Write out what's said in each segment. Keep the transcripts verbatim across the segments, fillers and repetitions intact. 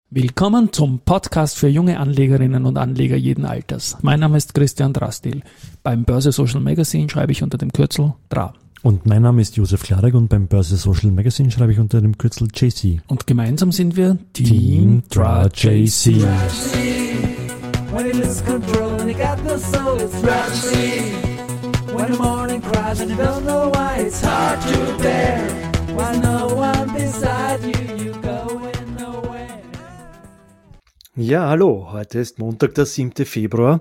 Willkommen zum Podcast für junge Anlegerinnen und Anleger jeden Alters. Mein Name ist Christian Drastil. Beim Börse Social Magazine schreibe ich unter dem Kürzel D R A. Und mein Name ist Josef Klarek und beim Börse Social Magazine schreibe ich unter dem Kürzel J C. Und gemeinsam sind wir Team D R A J C. Ja, hallo, heute ist Montag, der siebte Februar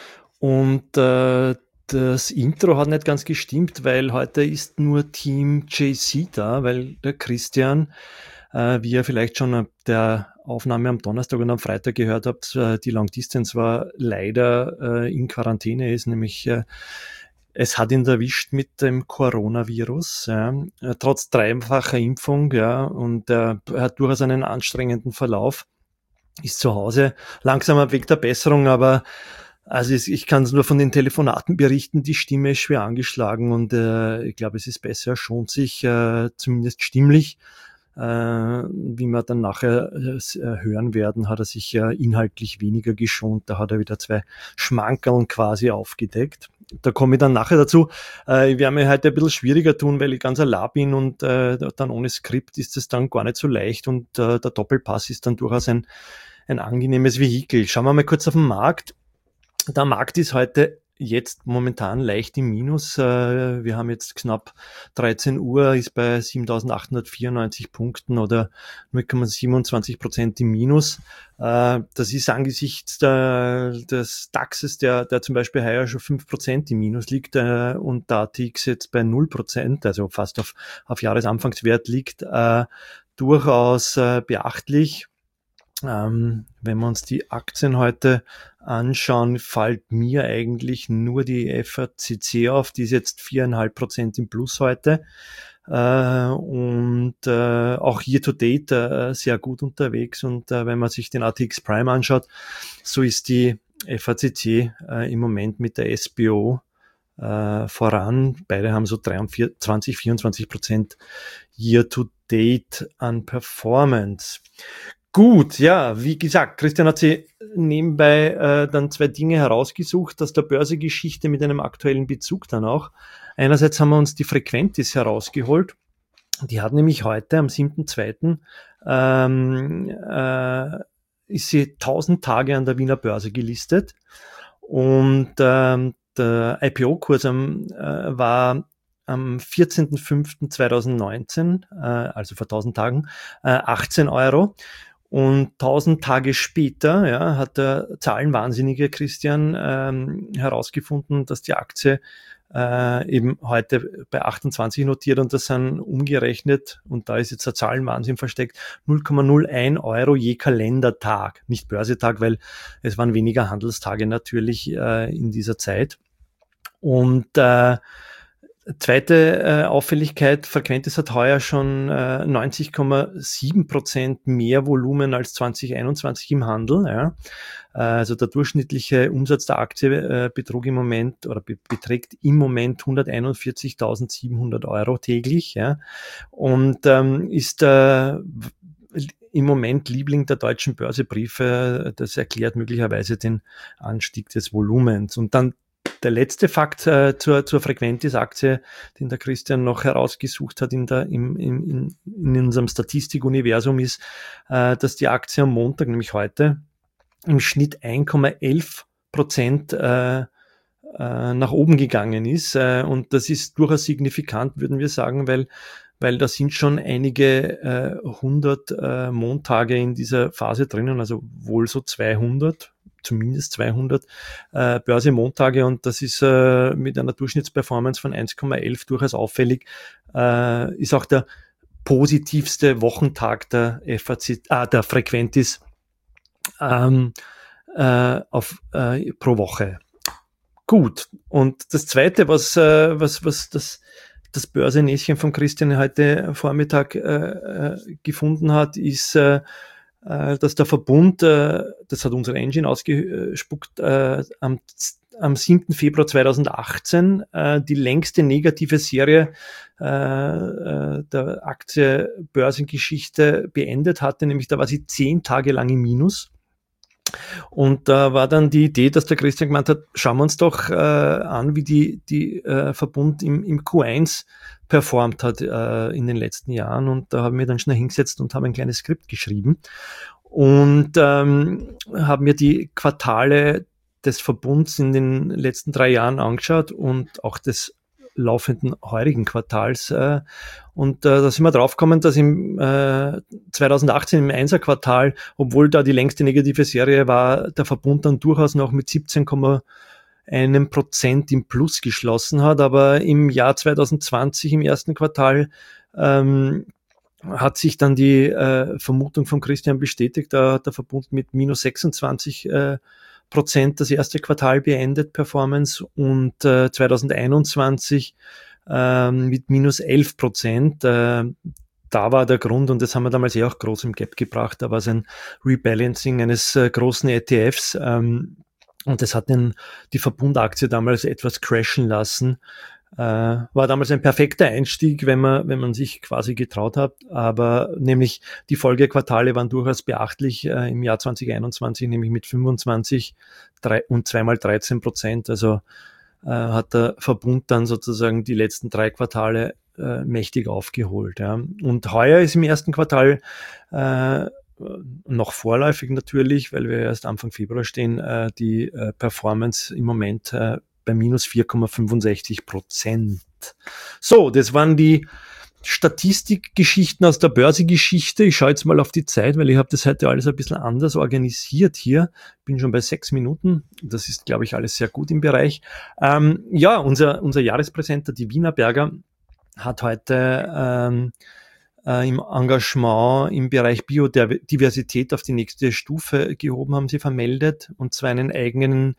und äh, das Intro hat nicht ganz gestimmt, weil heute ist nur Team J C da, weil der Christian, äh, wie ihr vielleicht schon ab der Aufnahme am Donnerstag und am Freitag gehört habt, äh, die Long Distance war leider äh, in Quarantäne, ist nämlich äh, es hat ihn erwischt mit dem Coronavirus, ja, trotz dreifacher Impfung, ja, und äh, er hat durchaus einen anstrengenden Verlauf. Ist zu Hause, langsam am Weg der Besserung, aber also ich kann es nur von den Telefonaten berichten, die Stimme ist schwer angeschlagen und äh, ich glaube, es ist besser, er schont sich äh, zumindest stimmlich. Äh, wie wir dann nachher äh, hören werden, hat er sich äh, inhaltlich weniger geschont, da hat er wieder zwei Schmankerln quasi aufgedeckt. Da komme ich dann nachher dazu. Äh, ich werde mir heute ein bisschen schwieriger tun, weil ich ganz allein bin und äh, dann ohne Skript ist es dann gar nicht so leicht und äh, der Doppelpass ist dann durchaus ein, ein angenehmes Vehikel. Schauen wir mal kurz auf den Markt. Der Markt ist heute jetzt momentan leicht im Minus. Äh, wir haben jetzt knapp dreizehn Uhr, ist bei siebentausendachthundertvierundneunzig Punkten oder null Komma siebenundzwanzig Prozent im Minus. Äh, das ist angesichts der, des DAXes, der, der zum Beispiel heuer schon fünf Prozent im Minus liegt äh, und der A T X jetzt bei null Prozent, also fast auf, auf Jahresanfangswert liegt, äh, durchaus äh, beachtlich. Ähm, wenn wir uns die Aktien heute anschauen, fällt mir eigentlich nur die F A C C auf, die ist jetzt vier Komma fünf Prozent im Plus heute äh, und äh, auch year to date äh, sehr gut unterwegs und äh, wenn man sich den A T X Prime anschaut, so ist die F A C C äh, im Moment mit der S B O äh, voran. Beide haben so dreiundzwanzig, vierundzwanzig Prozent year to date an Performance. Gut, ja, wie gesagt, Christian hat sie nebenbei äh, dann zwei Dinge herausgesucht aus der Börsegeschichte mit einem aktuellen Bezug dann auch. Einerseits haben wir uns die Frequentis herausgeholt. Die hat nämlich heute am siebten zweiten Ähm, äh, ist sie tausend Tage an der Wiener Börse gelistet und ähm, der I P O-Kurs am, äh, war am vierzehnten fünften zweitausendneunzehn, äh, also vor tausend Tagen, äh, achtzehn Euro. Und tausend Tage später ja, hat der Zahlenwahnsinnige Christian ähm, herausgefunden, dass die Aktie äh, eben heute bei achtundzwanzig notiert und das sind umgerechnet, und da ist jetzt der Zahlenwahnsinn versteckt, null Komma null eins Euro je Kalendertag. Nicht Börsetag, weil es waren weniger Handelstage natürlich äh, in dieser Zeit. Und äh, Zweite äh, Auffälligkeit, Frequentis hat heuer schon äh, neunzig Komma sieben Prozent mehr Volumen als zwanzig einundzwanzig im Handel. Ja. Äh, also der durchschnittliche Umsatz der Aktie äh, betrug im Moment oder be- beträgt im Moment hunderteinundvierzigtausendsiebenhundert Euro täglich. Ja. Und ähm, ist äh, im Moment Liebling der deutschen Börsebriefe. Das erklärt möglicherweise den Anstieg des Volumens. Und dann der letzte Fakt äh, zur, zur Frequentis-Aktie, den der Christian noch herausgesucht hat in, der, im, im, in, in unserem Statistikuniversum, ist, äh, dass die Aktie am Montag, nämlich heute, im Schnitt eins Komma elf Prozent äh, äh, nach oben gegangen ist. Äh, und das ist durchaus signifikant, würden wir sagen, weil weil da sind schon einige äh, hundert äh, Montage in dieser Phase drinnen, also wohl so zweihundert, zumindest zweihundert äh, Börsemontage, und das ist äh, mit einer Durchschnittsperformance von eins Komma elf durchaus auffällig. Äh, ist auch der positivste Wochentag der F A C, ah, der Frequentis ähm, äh, auf, äh, pro Woche. Gut, und das Zweite, was, äh, was, was das das Börsenäschen von Christian heute Vormittag äh, gefunden hat, ist, äh, dass der Verbund, äh, das hat unsere Engine ausgespuckt, äh, am am siebten Februar zweitausendachtzehn äh, die längste negative Serie äh, äh, der Aktie-Börsengeschichte beendet hatte, nämlich da war sie zehn Tage lang im Minus. Und da war dann die Idee, dass der Christian gemeint hat, schauen wir uns doch äh, an, wie die, die äh, Verbund im, im Q eins performt hat äh, in den letzten Jahren. Und da haben wir dann schnell hingesetzt und haben ein kleines Skript geschrieben und ähm, haben mir die Quartale des Verbunds in den letzten drei Jahren angeschaut und auch des laufenden heurigen Quartals. Äh, und äh, da sind wir draufgekommen, dass im äh, zweitausendachtzehn im Einser-Quartal, obwohl da die längste negative Serie war, der Verbund dann durchaus noch mit siebzehn Komma eins Prozent im Plus geschlossen hat. Aber im Jahr zweitausendzwanzig, im ersten Quartal, ähm, hat sich dann die äh, Vermutung von Christian bestätigt, da der Verbund mit minus sechsundzwanzig äh, Prozent das erste Quartal beendet, Performance, und äh, zweitausendeinundzwanzig äh, mit minus elf Prozent. Äh, da war der Grund, und das haben wir damals eh auch groß im Gap gebracht, da war es ein Rebalancing eines äh, großen E T Fs ähm, und das hat den, die Verbundaktie damals etwas crashen lassen. Äh, war damals ein perfekter Einstieg, wenn man, wenn man sich quasi getraut hat, aber nämlich die Folgequartale waren durchaus beachtlich äh, im Jahr zweitausendeinundzwanzig, nämlich mit fünfundzwanzig drei, und zweimal dreizehn Prozent, also äh, hat der Verbund dann sozusagen die letzten drei Quartale äh, mächtig aufgeholt. Ja. Und heuer ist im ersten Quartal äh, noch vorläufig natürlich, weil wir erst Anfang Februar stehen, äh, die äh, Performance im Moment äh, bei minus vier Komma fünfundsechzig Prozent. So, das waren die Statistikgeschichten aus der Börsegeschichte. Ich schaue jetzt mal auf die Zeit, weil ich habe das heute alles ein bisschen anders organisiert hier. Bin schon bei sechs Minuten. Das ist, glaube ich, alles sehr gut im Bereich. Ähm, ja, unser, unser Jahrespräsenter, die Wienerberger, hat heute ähm, im Engagement im Bereich Biodiversität auf die nächste Stufe gehoben, haben sie vermeldet, und zwar einen eigenen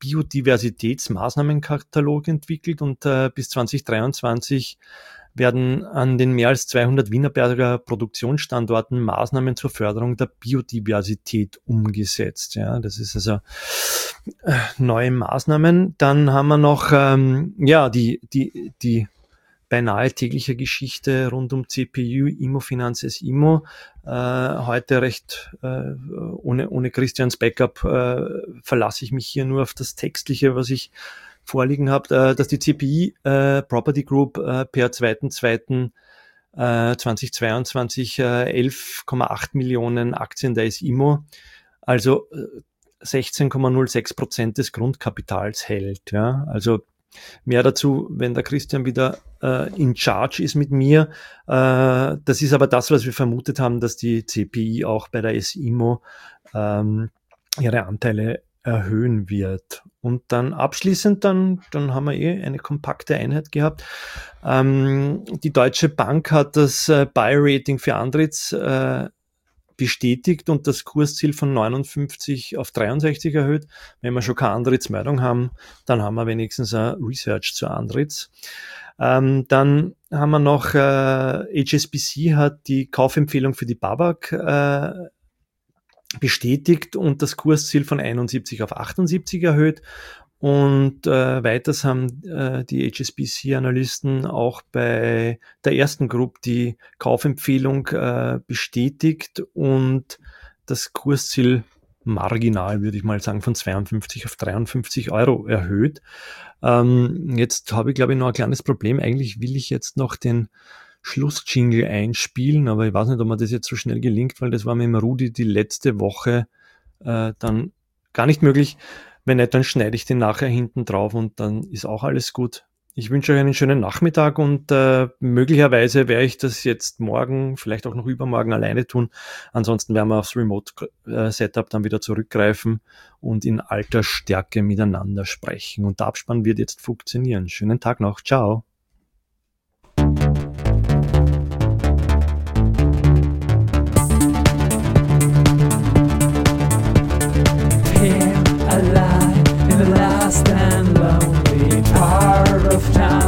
Biodiversitätsmaßnahmenkatalog entwickelt, und äh, bis zwanzig dreiundzwanzig werden an den mehr als zweihundert Wienerberger Produktionsstandorten Maßnahmen zur Förderung der Biodiversität umgesetzt. Ja, das ist also äh, neue Maßnahmen. Dann haben wir noch ähm, ja die die die beinahe tägliche Geschichte rund um C P U, Immofinanz, S-Immo. Äh, heute recht äh, ohne, ohne Christians Backup äh, verlasse ich mich hier nur auf das Textliche, was ich vorliegen habe, äh, dass die C P I äh, Property Group äh, per zweiten zweiten zweitausendzweiundzwanzig äh, elf Komma acht Millionen Aktien der S-Immo, also äh, sechzehn Komma null sechs Prozent des Grundkapitals hält. Ja, also mehr dazu, wenn der Christian wieder äh, in charge ist mit mir. Äh, das ist aber das, was wir vermutet haben, dass die C P I auch bei der S-Immo ähm, ihre Anteile erhöhen wird. Und dann abschließend, dann, dann haben wir eh eine kompakte Einheit gehabt. Ähm, die Deutsche Bank hat das äh, Buy-Rating für Andritz äh, bestätigt und das Kursziel von neunundfünfzig auf dreiundsechzig erhöht. Wenn wir schon keine Andritz-Meldung haben, dann haben wir wenigstens ein Research zu Andritz. Ähm, dann haben wir noch, äh, H S B C hat die Kaufempfehlung für die B A W A G äh, bestätigt und das Kursziel von einundsiebzig auf achtundsiebzig erhöht. Und äh, weiters haben äh, die H S B C-Analysten auch bei der ersten Group die Kaufempfehlung äh, bestätigt und das Kursziel marginal, würde ich mal sagen, von zweiundfünfzig auf dreiundfünfzig Euro erhöht. Ähm, jetzt habe ich, glaube ich, noch ein kleines Problem. Eigentlich will ich jetzt noch den Schlussjingle einspielen, aber ich weiß nicht, ob mir das jetzt so schnell gelingt, weil das war mit dem Rudi die letzte Woche äh, dann gar nicht möglich. Wenn nicht, dann schneide ich den nachher hinten drauf und dann ist auch alles gut. Ich wünsche euch einen schönen Nachmittag und äh, möglicherweise werde ich das jetzt morgen, vielleicht auch noch übermorgen alleine tun. Ansonsten werden wir aufs Remote-Setup dann wieder zurückgreifen und in alter Stärke miteinander sprechen. Und der Abspann wird jetzt funktionieren. Schönen Tag noch. Ciao. Alive in the last and lonely part of town.